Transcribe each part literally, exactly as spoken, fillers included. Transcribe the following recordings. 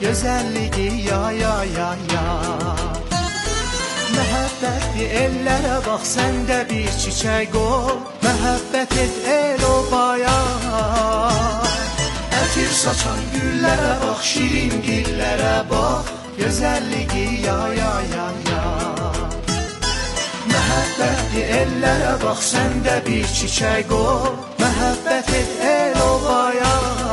gözəlliyi ya ya ya ya. Məhəbbətli ellərə bax, sən də bir çiçək ol, məhəbbət et el obaya. Ətir saçan güllərə bax, şirin dillərə bax, gözəlliyi ya ya ya ya. Məhəbbətli ellərə bax, sən də bir çiçək ol, məhəbbət et el obaya.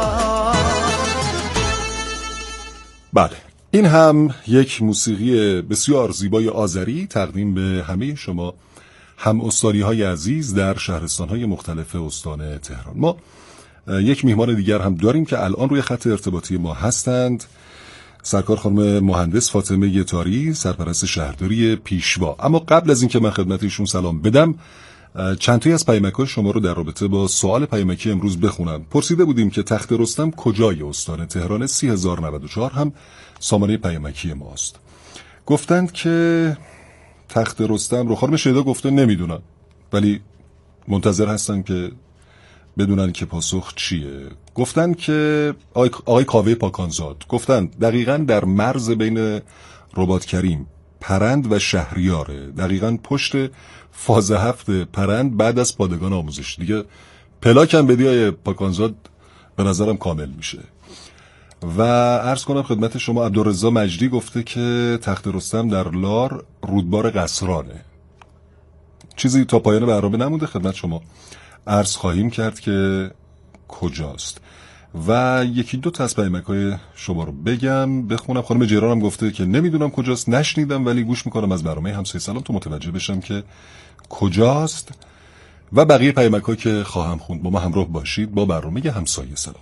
بله، این هم یک موسیقی بسیار زیبای آذری تقدیم به همه شما هم استانی های عزیز در شهرستان های مختلف استان تهران. ما یک میهمان دیگر هم داریم که الان روی خط ارتباطی ما هستند. سرکار خانم مهندس فاطمه تاری، سرپرست شهرداری پیشوا. اما قبل از اینکه من خدمت ایشون سلام بدم، چند تایی از پیامک‌های شما رو در رابطه با سوال پیامکی امروز بخونم. پرسیده بودیم که تخت رستم کجای استان تهران؟ سی هزار و نود و چهار هم سامانه پیامکی ماست. گفتند که تخت رستم رو خانم شیدا گفته نمیدونن، ولی منتظر هستن که بدونن که پاسخ چیه. گفتن که آقای, آقای کاوه پاکانزاد گفتن دقیقاً در مرز بین رباط کریم، پرند و شهریاره، دقیقاً پشت فاز هفت پرند بعد از پادگان آموزش. دیگه پلاکم بدی آقای پاکانزاد به نظرم کامل میشه. و عرض کنم خدمت شما عبدالرضا مجدی گفته که تخت رستم در لار رودبار قصرانه. چیزی تا پایان برنامه نمونده، خدمت شما عرض خواهیم کرد که کجاست. و یکی دو تا از پیامک‌های شما رو بگم بخونم. خانم جیران هم گفته که نمیدونم کجاست، نشنیدم ولی گوش میکنم از برنامه همسایه سلام تو متوجه بشم که کجاست. و بقیه پیامک‌هایی که خواهم خوند. با ما همراه باشید با برنامه همسایه سلام.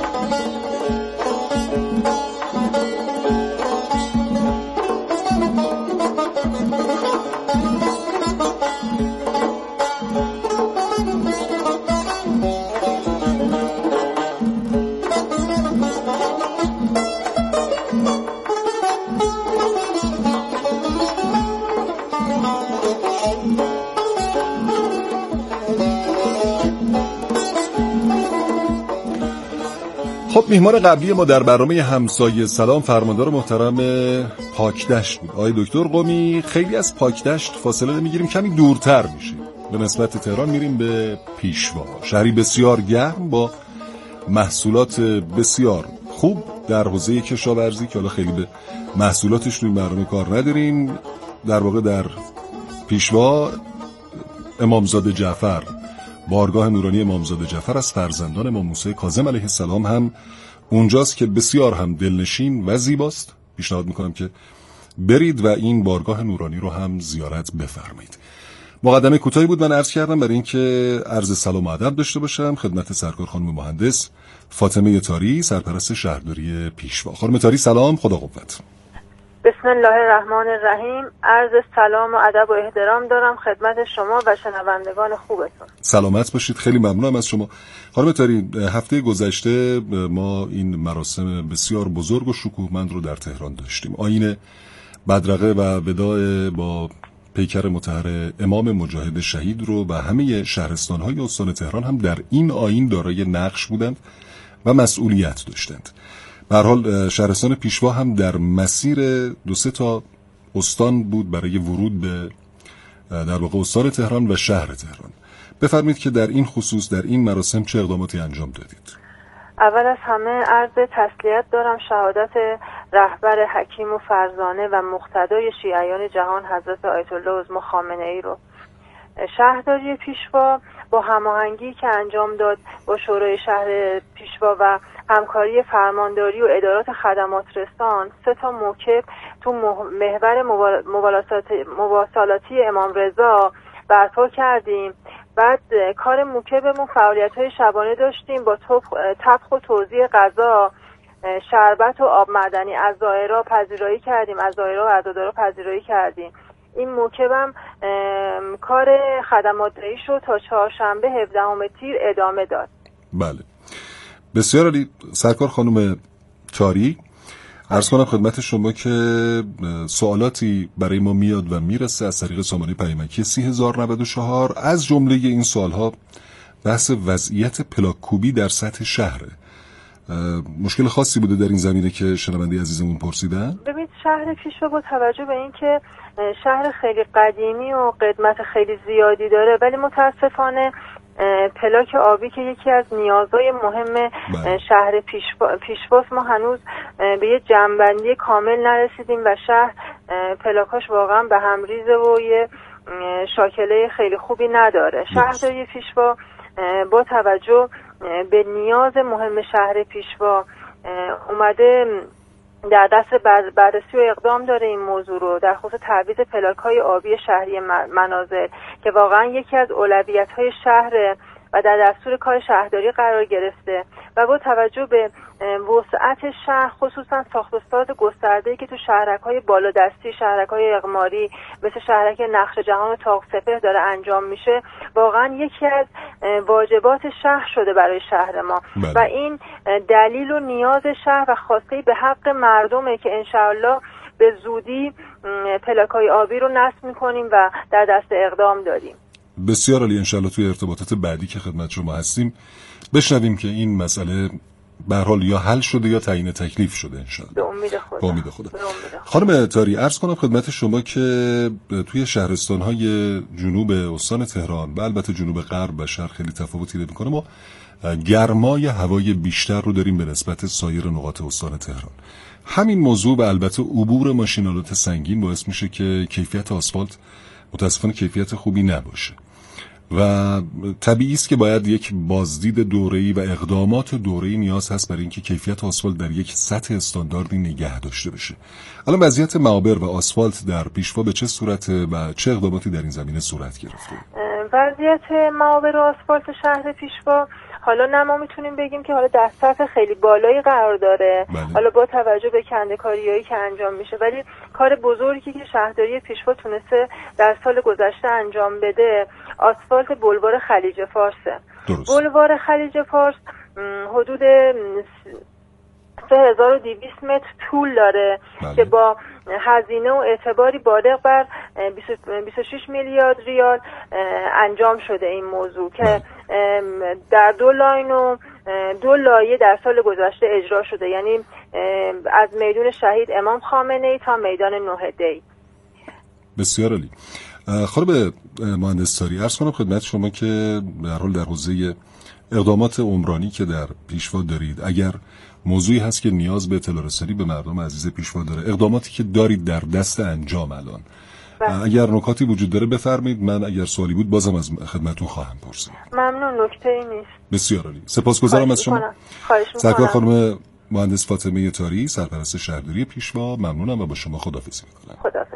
خب میهمان قبلی ما در برنامه همسایه سلام فرماندار محترم پاکدشت بود، آقای دکتر قمی. خیلی از پاکدشت فاصله نمیگیریم، کمی دورتر میشیم، به نسبت تهران میریم به پیشوا، شهری بسیار گرم با محصولات بسیار خوب در حوزه کشاورزی که حالا خیلی به محصولاتش روی برنامه کار نداریم. در واقع در پیشوا امامزاده جعفر، بارگاه نورانی امامزاده جعفر از فرزندان امام موسی کاظم علیه السلام هم اونجاست که بسیار هم دلنشین و زیباست. پیشنهاد میکنم که برید و این بارگاه نورانی رو هم زیارت بفرمایید. مقدمه کوتاهی بود من عرض کردم برای اینکه عرض سلام و ادب داشته باشم خدمت سرکار خانم مهندس فاطمه تاری، سرپرست شهرداری پیشوا. خانم تاری سلام، خدا قوت. بسم الله الرحمن الرحیم. عرض سلام و ادب و احترام دارم خدمت شما و شنوندگان خوبتون. سلامت باشید، خیلی ممنونم از شما. خانم تاری، هفته گذشته ما این مراسم بسیار بزرگ و شکوهمند رو در تهران داشتیم. آیین بدرقه و وداع با پیکر مطهر امام مجاهد شهید رو و همه شهرستان‌های استان تهران هم در این آیین دارای نقش بودند و مسئولیت داشتند. به هر حال شهرستان پیشوا هم در مسیر دو سه تا استان بود برای ورود به در واقع استان تهران و شهر تهران. بفرمایید که در این خصوص در این مراسم چه اقداماتی انجام دادید؟ اول از همه عرض تسلیت دارم شهادت رهبر حکیم و فرزانه و مقتدای شیعیان جهان حضرت آیت الله عظما خامنه ای رو. شهرداری پیشوا با هماهنگی که انجام داد با شورای شهر پیشوا و همکاری فرمانداری و ادارات خدمات رسان، سه تا موکب تو محور مواصلاتی امام رضا برپا کردیم. بعد کار موکبمون فعالیت‌های شبانه داشتیم با طبخ و توزیع غذا، شربت و آب معدنی از زائرا پذیرایی کردیم، از زائرا و عزادارا پذیرایی کردیم. این موکبم کار خدمات رئیس رو تا چهارشنبه هفدهم تیر ادامه داد. بله بسیار عالی. سرکار خانم تاری، عرض کنم خدمت شما که سوالاتی برای ما میاد و میرسه از طریق سامانه پیامکی سی هزار و نود و چهار. از جمله این سوالها بحث وضعیت پلاک کوبی در سطح شهره. مشکل خاصی بوده در این زمینه که شنونده عزیزمون پرسیدن؟ ببینید شهر پیشوا با توجه به اینکه شهر خیلی قدیمی و قدمت خیلی زیادی داره، ولی متاسفانه پلاک آبی که یکی از نیازهای مهم شهر پیشواست، ما هنوز به یه جمع‌بندی کامل نرسیدیم و شهر پلاکاش واقعا به هم ریزه و یه شاکله خیلی خوبی نداره. شهرداری پیشوا با توجه به نیاز مهم شهر پیشوا اومده در دست بررسی و اقدام داره این موضوع رو در خصوص تعویض پلاک‌های آبی شهری منازل که واقعا یکی از اولویت‌های شهر و در دستور کار شهرداری قرار گرفته و با توجه به وسعت شهر، خصوصا ساخت و ساز گسترده‌ای که تو شهرک‌های بالادستی، شهرک‌های اقماری مثل شهرک نقش جهان و طاق سپهر داره انجام میشه، واقعا یکی از واجبات شهر شده برای شهر ما بله. و این دلیل و نیاز شهر و خواسته به حق مردمه که انشاءالله به زودی پلاک‌های آبی رو نصب می‌کنیم و در دست اقدام داریم. بسیار عالی. انشاءالله توی ارتباطات بعدی که خدمت شما هستیم بشنویم که این مسئله به هر حال یا حل شده یا تعیین تکلیف شده انشاءالله. به امید خدا. به امید خدا. خانم تاری، عرض کنم خدمت شما که توی شهرستان‌های جنوب استان تهران و البته جنوب غرب و شرق خیلی تفاوتی داره می‌کنه. ما گرمای هوای بیشتر رو داریم به نسبت سایر نقاط استان تهران. همین موضوع و البته عبور ماشین‌آلات سنگین باعث میشه که کیفیت آسفالت متأسفانه کیفیت خوبی نباشه و طبیعی است که باید یک بازدید دوره‌ای و اقدامات دوره‌ای نیاز هست برای اینکه کیفیت آسفالت در یک سطح استانداردی نگه داشته بشه. الان وضعیت معابر و آسفالت در پیشوا به چه صورته و چه اقداماتی در این زمینه صورت گرفته؟ وضعیت معابر و آسفالت شهر پیشوا حالا نه ما میتونیم بگیم که حالا در سطح خیلی بالایی قرار داره بله. حالا با توجه به کنده‌کاریایی که انجام میشه، ولی کار بزرگی که شهرداری پیشوا تونسته در سال گذشته انجام بده آسفالت بلوار خلیج فارسه. بلوار خلیج فارس حدود سه هزار و دویست متر طول داره بله. که با هزینه و اعتباری بالغ بر بیست و شش میلیارد ریال انجام شده این موضوع که بله. در دو لاین و دو لایه در سال گذشته اجرا شده، یعنی از میدون شهید امام خامنه‌ای تا میدان نهضتی. بسیار عالی. خانم مهندس تاری، عرض کنم خدمت شما که در حال در حوزه اقدامات عمرانی که در پیشوا دارید، اگر موضوعی هست که نیاز به اطلاع رسانی به مردم عزیز پیشوا داره، اقداماتی که دارید در دست انجام الان بله. اگر نکاتی وجود داره بفرمایید، من اگر سوالی بود بازم از خدمتتون خواهم پرسید. ممنون، نکته‌ای نیست. بسیار عالی. سپاسگزارم از شما. خواهش می‌کنم. سرکار خانم مهندس فاطمه تاری، سرپرست شهرداری پیشوا، ممنونم و با شما خداحافظی می‌کنم. خداحافظ.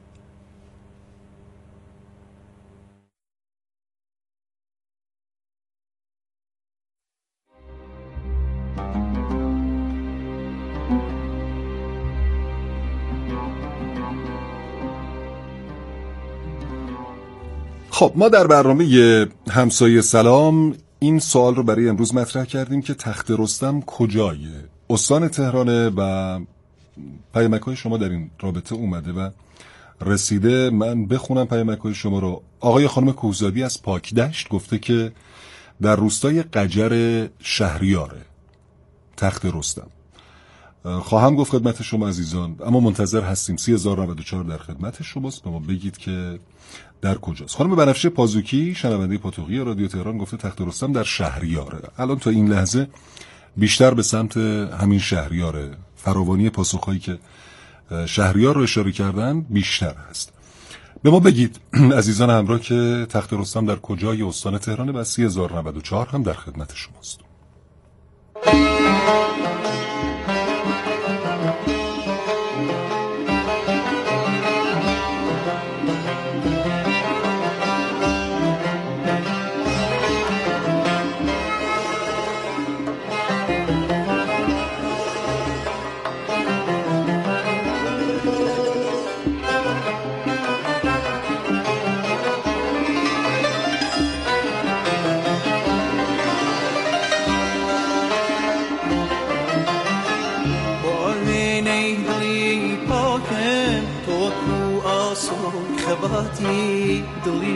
خب ما در برنامه همسایه سلام این سوال رو برای امروز مطرح کردیم که تخت رستم کجای استان تهرانه و پیامک‌های شما در این رابطه اومده و رسیده. من بخونم پیامک‌های شما رو. آقای خانم کوهزادی از پاکدشت گفته که در روستای قجر شهریاره تخت رستم. خواهم گفت خدمت شما عزیزان، اما منتظر هستیم. سی هزار و نود و چهار در خدمت شماست، به ما بگید که در کجاست. خانم بنفشه پازوکی شنونده پاتوقی رادیو تهران گفته تخت رستم در شهریاره. الان تا این لحظه بیشتر به سمت همین شهریاره، فراوانی پاسخهایی که شهریار رو اشاره کردن بیشتر هست. به ما بگید عزیزان همراه که تخت رستم در کجای استان تهرانه و سی هزار و نود و چهار هم در خدمت شماست. دلی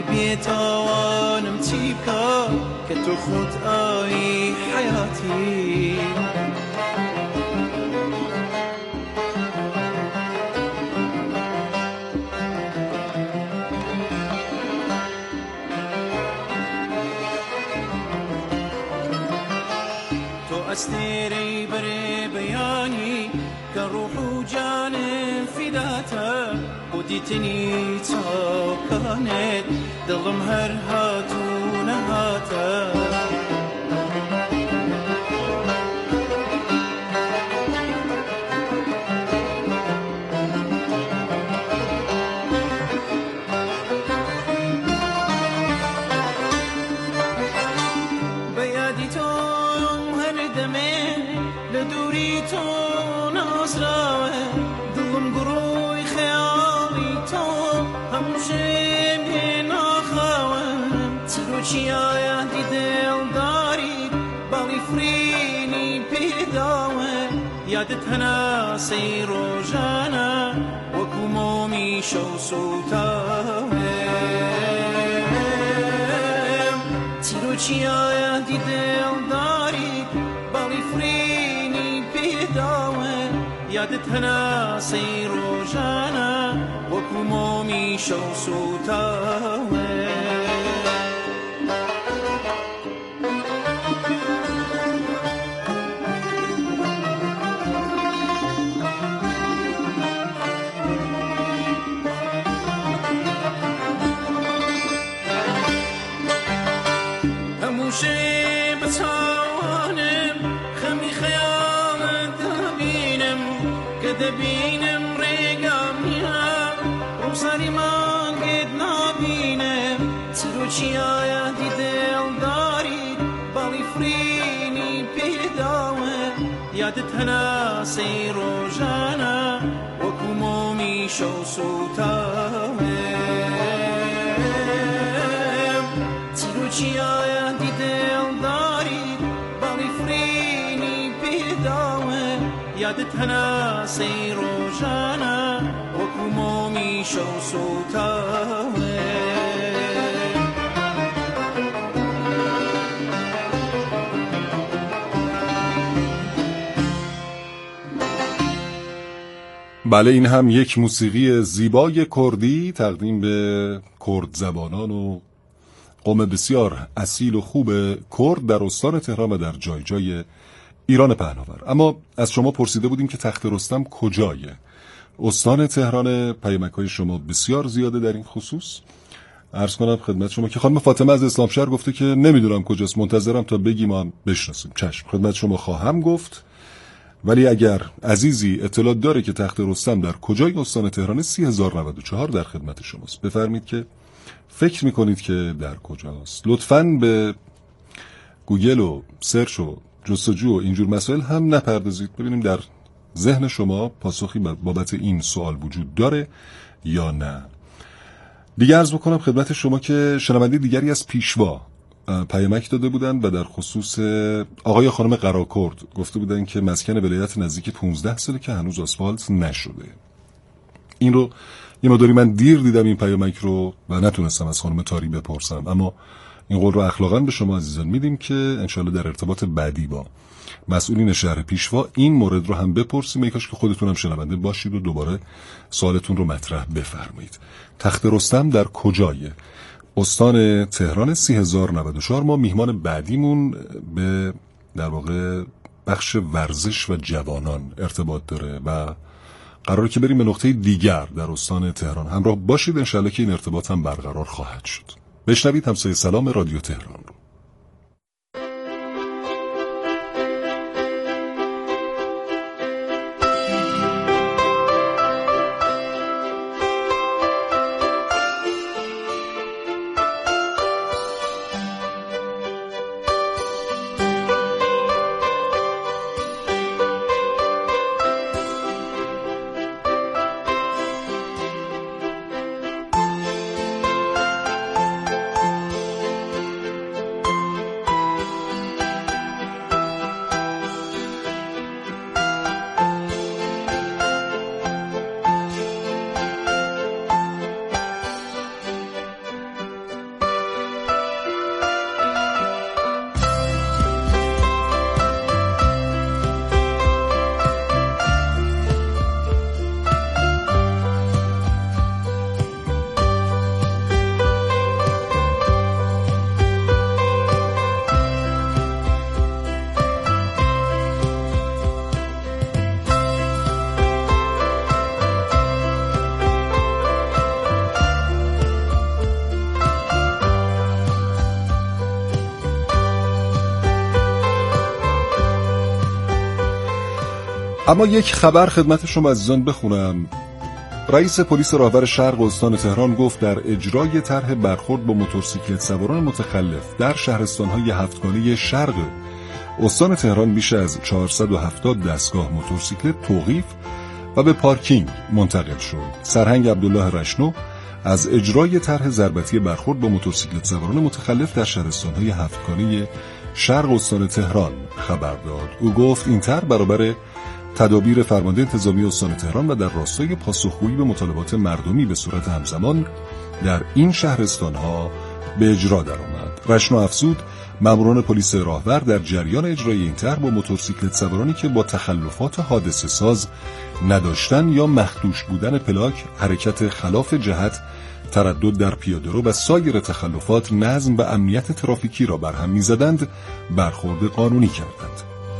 بی‌توانم چی بکن که تو خود آیی حیاتی كروح جاني فداته وديتني تا كانت دلم هر هاتو نهاته یادت هنا سیر و جانا وکو مومی شو سوتاهم تیرو چیا یادی دل داری بالی فرینی پیداوه یادت هنا سیر و جانا وکو مومی شو سوتاهم دبینم ریگامیا روزاری من گد نبینم تیرو چیا یادی دل داری بالی فرینی پیداوه یادت هنا سیر و جانا وکو مومی شو سوتاوه تیرو چیا یادی دل داری بالی فرینی پیداوه یادت هنا سیر و جانا وکو مومی شو سوتاوه بله، این هم یک موسیقی زیبای کردی تقدیم به کرد زبانان و قوم بسیار اصیل و خوب کرد در استان تهران و در جای جای ایران پهناور. اما از شما پرسیده بودیم که تخت رستم کجایه؟ استان تهران. پیامک‌های شما بسیار زیاده در این خصوص. عرض کنم خدمت شما که خانم فاطمه از اسلامشهر گفته که نمیدونم کجاست، منتظرم تا بگی ما هم بشناسیم. چشم، خدمت شما خواهم گفت. ولی اگر عزیزی اطلاع داره که تخت رستم در کجای استان تهران، سی هزار و نود و چهار در خدمت شماست. بفرمید که فکر میکنید که در کجاست. لطفاً به گوگل و سرچ و جستجو و اینجور مسائل هم نپردازید. ببینیم در ذهن شما پاسخی بابت این سوال وجود داره یا نه. دیگه عرض بکنم خدمت شما که شنونده دیگری از پیشوا پیامک داده بودن و در خصوص آقای خانم قراکرد گفته بودن که مسکن ولایت نزدیک پانزده ساله که هنوز آسفالت نشده. این رو یه مقداری من دیر دیدم این پیامک رو و نتونستم از خانم تاری بپرسم، اما این قول رو اخلاقاً به شما عزیزان میدیم که انشالله در ارتباط بعدی با مسئولین شهر پیشوا این مورد رو هم بپرسیم. ای کاش که خودتون هم شنونده باشید و دوباره سوالتون رو مطرح بفرمایید. تخت رستم در کجایه؟ استان تهران. سی هزار و نود و چهار. ما میهمان بعدیمون به در واقع بخش ورزش و جوانان ارتباط داره و قراره که بریم به نقطه دیگر در استان تهران. همراه باشید، انشالله که این ارتباط هم برقرار خواهد شد. بشنوید همسایه سلام رادیو تهران رو. اما یک خبر خدمت شما عزیزان بخونم. رئیس پلیس راهور شرق استان تهران گفت در اجرای طرح برخورد با موتورسیکلت سواران متخلف در شهرستان‌های هفتگانه شرق استان تهران بیش از چهارصد و هفتاد دستگاه موتورسیکلت توقیف و به پارکینگ منتقل شد. سرهنگ عبدالله رشنو از اجرای طرح ضربتی برخورد با موتورسیکلت سواران متخلف در شهرستان‌های هفتگانه شرق استان تهران خبر داد. او گفت این طرح برابر تدابیر فرمانده انتظامی استان تهران و در راستای پاسخگویی به مطالبات مردمی به صورت همزمان در این شهرستان‌ها به اجرا درآمد. رشنو افزود ماموران پلیس راهور در جریان اجرای این طرح با موتورسیکلت سوارانی که با تخلفات حادثه ساز نداشتن یا مخدوش بودن پلاک، حرکت خلاف جهت، تردد در پیاده‌رو و سایر تخلفات نظم و امنیت ترافیکی را برهم می‌زدند برخورد قانونی کردند.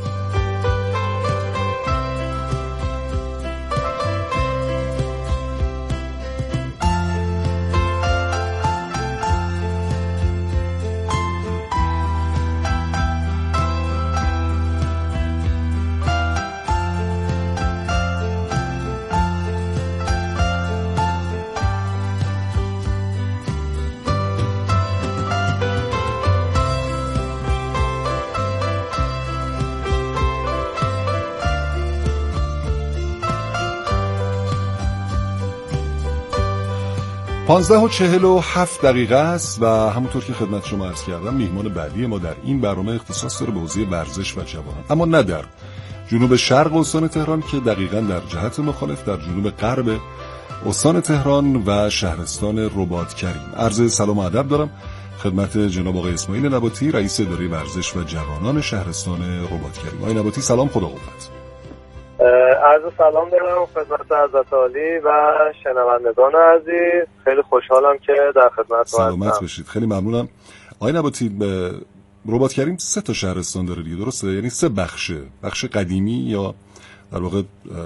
پانزده و چهل و هفت دقیقه است و همونطور که خدمت شما عرض کردم میهمان بعدی ما در این برنامه اختصاص داره به حوزه ورزش و جوانان، اما نه در جنوب شرق استان تهران که دقیقاً در جهت مخالف در جنوب غرب استان تهران و شهرستان رباط کریم. عرض سلام و ادب دارم خدمت جناب آقای اسماعیل نباتی، رئیس اداره ورزش و جوانان شهرستان رباط کریم. آقای نباتی سلام، خدا قوت. عرض سلام دارم خدمت حضرت عالی و شنوندگان عزیز. خیلی خوشحالم که در خدمت هستم. سلامت باشید، خیلی ممنونم. آقای نباتی، رباط کریم سه تا شهرستان داره دیگه، درسته؟ یعنی سه بخشه، بخش قدیمی یا در واقع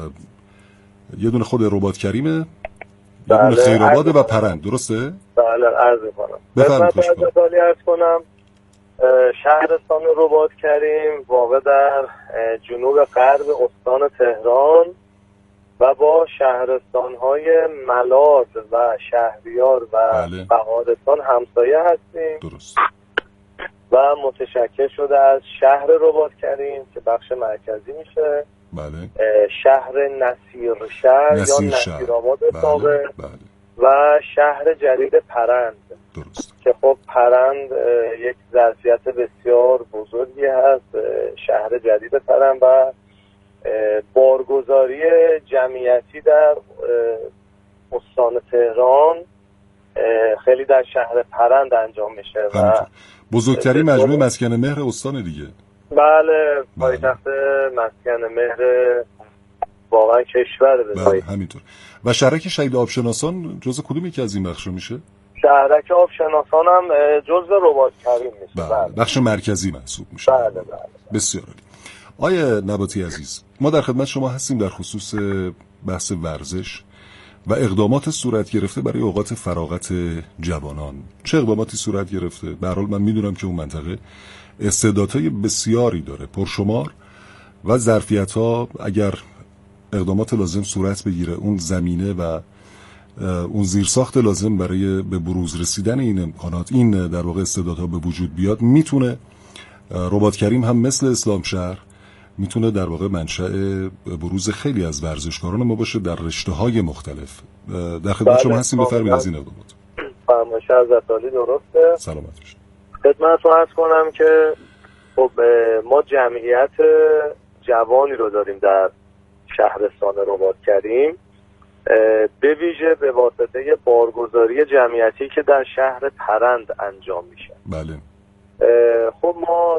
یه دونه خود رباط کریمه، یه دونه خیرآباد و پرند، درسته؟ بله، عرض می‌کنم. بفرمایید. حضرت عالی عرض کنم شهرستان رباط کریم واقع در جنوب غرب استان تهران و با شهرستان‌های ملاد و شهریار و بله. بهارستان همسایه هستیم. درست. و متشکل شده از شهر رباط کریم که بخش مرکزی میشه، بله. شهر نصیر شهر نصیر یا شهر. نصیرآباد بله. سابق بله. و شهر جدید پرند. درست. که خب پرند یک ظرفیت بسیار بزرگی هست، شهر جدید پرند و بارگذاری جمعیتی در استان تهران خیلی در شهر پرند انجام میشه و بزرگترین مجموعه مسکن مهر استان دیگه. بله، پایتخت مسکن مهر واقعا کشور به بله همینطور. و شهرک شهید آبشناسان جزء کدوم یکی از این بخش میشه؟ شهرک آبشناسان هم جزء رباط کریم میشه. بله. بخش مرکزی محسوب میشه. بله بله. بسیار عالی. آیه نباتی عزیز، ما در خدمت شما هستیم در خصوص بحث ورزش و اقدامات صورت گرفته برای اوقات فراغت جوانان. چه اقداماتی صورت گرفته؟ به هر حال من میدونم که اون منطقه استعدادهای بسیاری داره، پرشمار، و ظرفیت‌ها اگر اقدامات لازم صورت بگیره، اون زمینه و اون زیرساخت لازم برای به بروز رسیدن این امکانات، این در واقع استعدادها به وجود بیاد، میتونه رباط کریم هم مثل اسلام شهر میتونه در واقع منشأ بروز خیلی از ورزشکاران ما باشه در رشته‌های مختلف. در خدمت شما هستیم، بفرمایید از این اقدامات. فرمایش حضرت عالی درسته. سلامت باشید. خدمتتون عرض کنم که خب ما جمعیت جوانی رو داریم در شهرستان رباط کریم، به ویژه به واسطه بارگذاری جمعیتی که در شهر پرند انجام میشه. بله. خب ما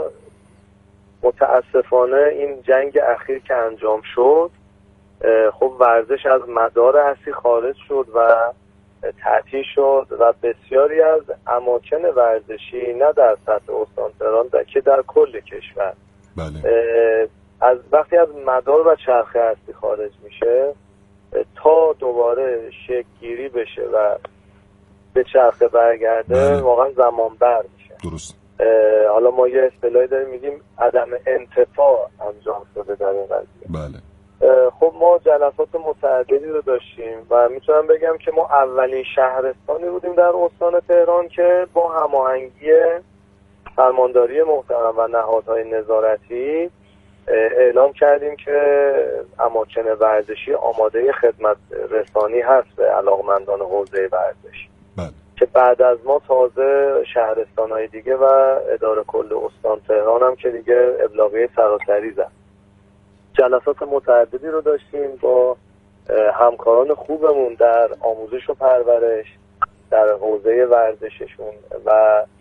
متاسفانه این جنگ اخیر که انجام شد، خب ورزش از مدار اصلی خارج شد و تعطیل شد و بسیاری از اماکن ورزشی نه در سطح استان تهران که در کل کشور بله. از وقتی از مدار و چرخه اصلی خارج میشه تا دوباره شکل گیری بشه و به چرخه برگرده بله. واقعا زمان بر میشه. درست. حالا ما یه اصطلاحی داریم میگیم عدم انتفاع انجام شده در این قضیه. بله. خب ما جلسات متعددی رو داشتیم و میتونم بگم که ما اولین شهرستانی بودیم در استان تهران که با هماهنگی فرمانداری محترم و نهادهای نظارتی اعلام کردیم که اماکن ورزشی آماده خدمت رسانی هست به علاقمندان حوزه ورزش بله. که بعد از ما تازه شهرستان‌های دیگه و اداره کل استان تهران هم که دیگه ابلاغیه سراسری زد. جلسات متعددی رو داشتیم با همکاران خوبمون در آموزش و پرورش در حوزه ورزششون و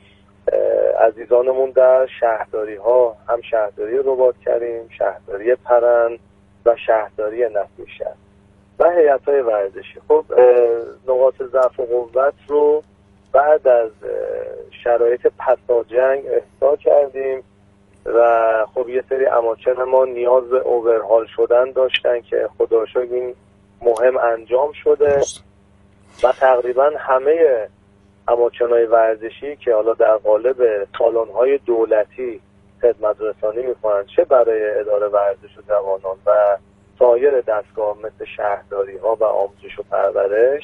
عزیزانمون در شهرداری ها، هم شهرداری رباط کریم، شهرداری پرند و شهرداری نسیمشهر و هیئت‌های ورزشی. خب نقاط ضعف و قوت رو بعد از شرایط پساجنگ احصا کردیم و خب یه سری اماکن ما نیاز به اوورهال شدن داشتن که خدا رو شکر این مهم انجام شده و تقریبا همه اماکن‌های ورزشی که حالا در قالب سالن‌های دولتی خدمت رسانی می‌کنند، چه برای اداره ورزش و جوانان و سایر دستگاه مثل شهرداری‌ها و آموزش و پرورش،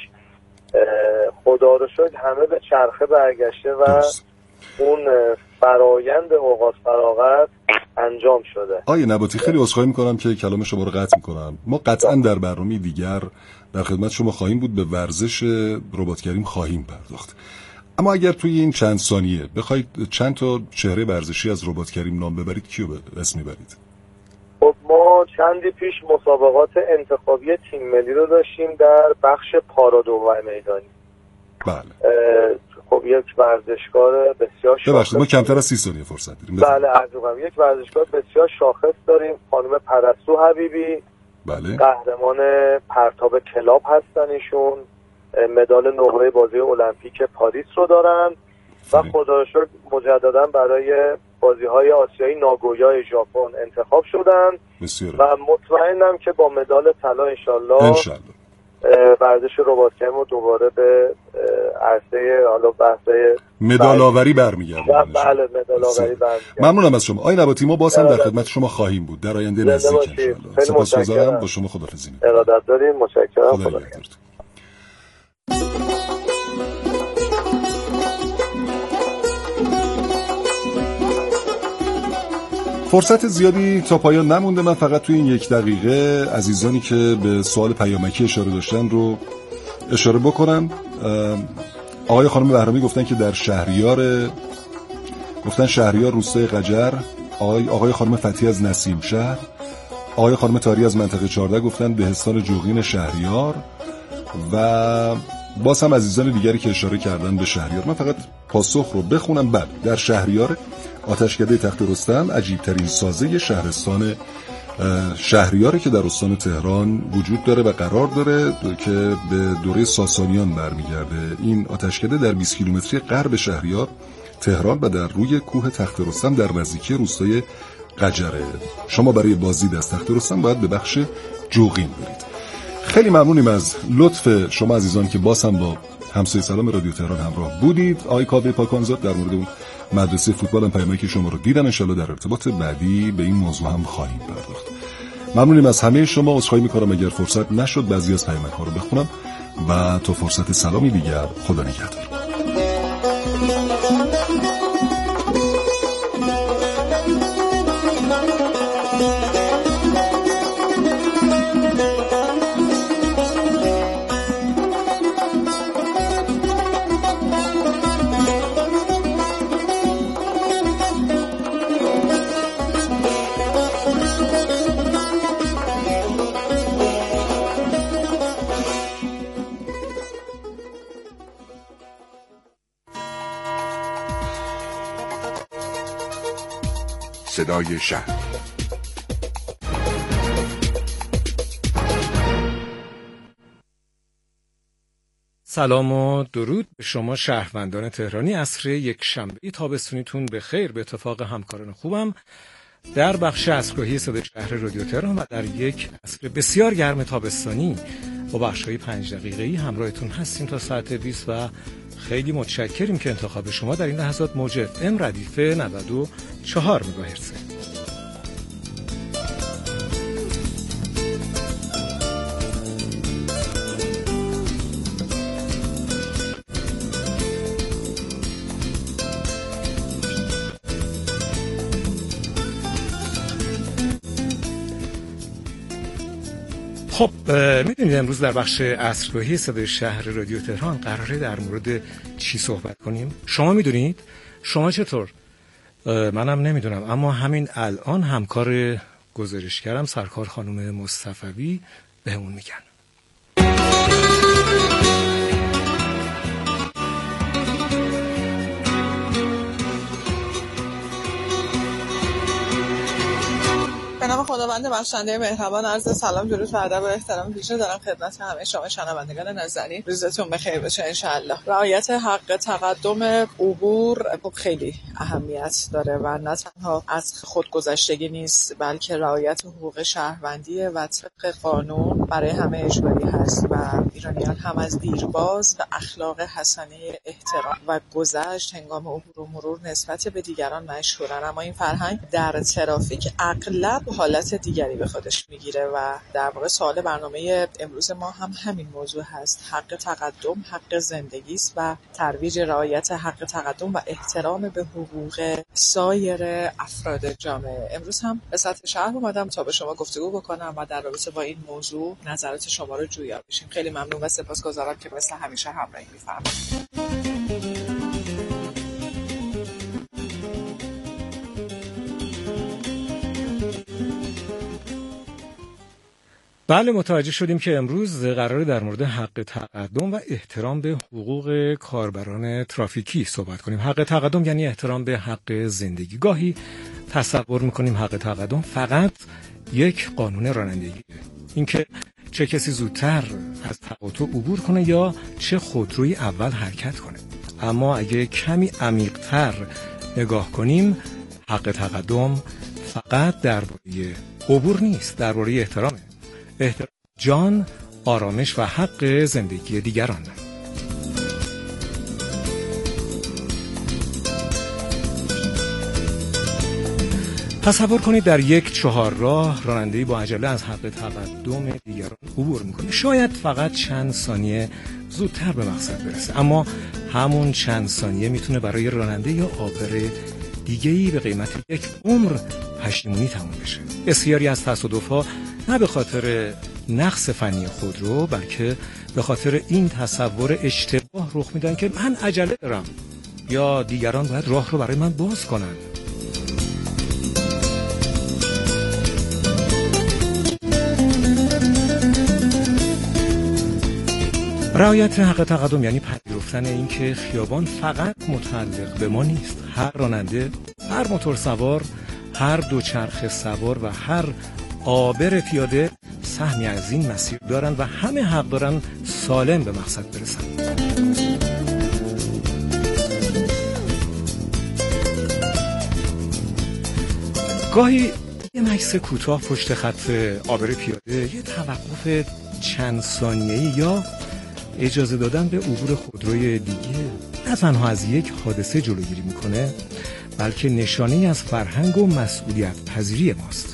خدا رو شکر همه به چرخه برگشته و درست. اون فرایند اوقات فراغت انجام شده. آیه نباتی خیلی عذرخواهی می‌کنم که کلام شما رو قطع می‌کنم. ما قطعاً در برنامه دیگر در خدمت شما خواهیم بود، به ورزش رباط کریم خواهیم پرداخت. اما اگر توی این چند ثانیه بخواید چند تا چهره ورزشی از رباط کریم نام ببرید، کیو به اسم میبرید؟ خب ما چندی پیش مسابقات انتخابی تیم ملی رو داشتیم در بخش پارادو و میدانی. بله. خب یک ورزشکار بسیار شاخص. ببخشید ما کمتر از سی ثانیه فرصت داریم. بله عزیزم، یک ورزشکار بسیار شاخص داریم، خانم پرستو حبیبی. بله. قهرمان پرتاب کلاب هستن ایشون. مدال نقره بازی المپیک پاریس رو دارن و خدا رو شکر مجددا برای بازی‌های آسیایی ناگویای ژاپن انتخاب شدن بسیار. و مطمئنم که با مدال طلا انشالله انشالله ورزش رباط کریم رو دوباره به عرصه حالا بحث مدال آوری برمیگردن. بله مدال آوری برمیگردن. ممنونم از شما آقای نباتی، ما باز هم در خدمت شما خواهیم بود در آینده نزدیک انشالله. سپاسگزارم، با شما خداحافظی می‌کنم. ارادت داریم، متشکرم. خدا نگهدار. فرصت زیادی تا پایان نمونده، من فقط توی این یک دقیقه عزیزانی که به سوال پیامکی اشاره داشتن رو اشاره بکنم. آقای خانم بهرامی گفتن که در شهریار گفتن شهریار روستای قجر، آقای آقای خانم فتی از نسیم شهر، آقای خانم تاری از منطقه چهارده گفتن بهستان جوغین شهریار و باز هم عزیزان دیگری که اشاره کردن به شهریار. من فقط پاسخ رو بخونم. بعد در شهریار آتشکده تخت رستم عجیب ترین سازه شهرستان شهریاری که در استان تهران وجود داره و قرار داره که به دوره ساسانیان برمیگرده. این آتشکده در بیست کیلومتری غرب شهریار تهران و در روی کوه تخت رستم در نزدیکی روستای قجره. شما برای بازدید از تخت رستم باید به بخش جوغین برید. خیلی ممنونیم از لطف شما عزیزان که باز هم با همسایه سلام رادیو تهران همراه بودید. آقای کاوه پاکانزاد در مورد اون مدرسه فوتبال هم پیامکی که شما رو دیدن، انشالله در ارتباط بعدی به این موضوع هم خواهیم پرداخت. ممنونیم از همه شما. عذرخواهی می‌کنم اگر فرصت نشد بعضی از پیامک‌ها رو بخونم و تا فرصت سلامی دیگر خدا نگهدار. صدای شهر. سلام و درود به شما شهروندان تهرانی. عصر یک شنبه تابستونیتون به خیر. به اتفاق همکاران خوبم در بخش عصرگاهی صدای شهر رادیو تهران و در یک عصر بسیار گرم تابستانی با بخش‌های پنج دقیقه‌ای همراهتون هستیم تا ساعت بیست و خیلی متشکریم که انتخاب شما در این لحظات موج اف ام ردیف نود و چهار مگاهرتز. خب میدونید امروز در بخش عصرگاهی صدای شهر رادیو تهران قراره در مورد چی صحبت کنیم؟ شما میدونید؟ شما چطور؟ منم نمیدونم، اما همین الان همکار گزارشگرم سرکار خانم مصطفوی بهمون میگن. به نام خداوند بخشنده مهربان، عرض سلام، درود و ادب و احترام ویژه دارم خدمت همه شما شنوندگان نازنین. روزتون بخیر باشه انشالله. رعایت حق تقدم عبور خیلی اهمیت داره و نه تنها از خودگذشتگی نیست، بلکه رعایت حقوق شهروندی و طبق قانون برای همه اجباری هست و ایرانیان هم از دیرباز و اخلاق حسنه احترام و گذشت هنگام عبور و مرور نسبت به دیگران مشهورن. اما این فرهنگ در ترافیک اغلب حالت دیگری به خودش میگیره و در واقع سوال برنامه امروز ما هم همین موضوع هست. حق تقدم حق زندگی است و ترویج رعایت حق تقدم و احترام به حقوق سایر افراد جامعه. امروز هم به سطح شهر اومدم تا به شما گفتگو بکنم و در رابطه با این موضوع نظرات شما رو جویا بشیم. خیلی ممنون و سپاسگزارم که مثل همیشه همراهی می‌فرمایید. بله، متوجه شدیم که امروز قراره در مورد حق تقدم و احترام به حقوق کاربران ترافیکی صحبت کنیم. حق تقدم یعنی احترام به حق زندگی. گاهی تصور میکنیم حق تقدم فقط یک قانون رانندگیه، اینکه چه کسی زودتر از تقاطع عبور کنه یا چه خودروی اول حرکت کنه. اما اگه کمی عمیق‌تر نگاه کنیم، حق تقدم فقط درباره عبور نیست، درباره احترامه. احترام جان، آرامش و حق زندگی دیگران. تصور کنید در یک چهارراه راننده‌ای با عجله از حق تقدم دیگران عبور میکنه. شاید فقط چند ثانیه زودتر به مقصد برسه، اما همون چند ثانیه میتونه برای راننده یا عابر دیگه‌ای به قیمت یک عمر پشیمونی تموم بشه. بسیاری از تصادف‌ها نه به خاطر نقص فنی خودرو، بلکه به خاطر این تصور اشتباه رخ میدن که من عجله دارم یا دیگران باید راه رو برای من باز کنن. رعایت حق تقدم یعنی پذیرفتن این که خیابان فقط متعلق به ما نیست. هر راننده، هر موتور سوار، هر دوچرخه سوار و هر عابر پیاده سهمی از این مسیر دارن و همه حق دارن سالم به مقصد برسن. گاهی یه مکث کوتاه پشت خط عابر پیاده، یه توقف چند ثانیه‌ای یا اجازه دادن به عبور خودروی دیگه نه تنها از یک حادثه جلوگیری میکنه، بلکه نشانه‌ای از فرهنگ و مسئولیت پذیری ماست.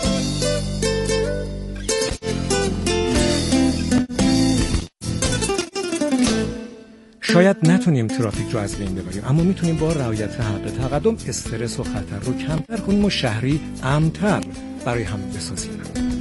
شاید نتونیم ترافیک رو از بین ببریم، اما میتونیم با رعایت حق تقدم استرس و خطر رو کمتر کنیم و شهری امن‌تر برای همه بسازیم.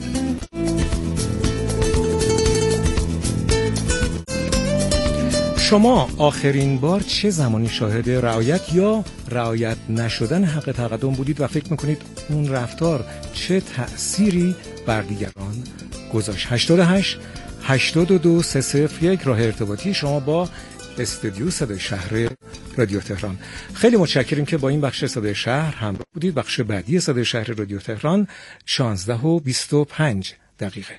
شما آخرین بار چه زمانی شاهد رعایت یا رعایت نشدن حق تقدم بودید و فکر میکنید اون رفتار چه تأثیری بر دیگران گذاشت؟ هشتاد و هشت هشتاد و دو سه صفر یک راه ارتباطی شما با استودیو صدای شهر رادیو تهران. خیلی متشکریم که با این بخش صدای شهر همراه بودید. بخش بعدی صدای شهر رادیو تهران شانزده و بیست و پنج دقیقه.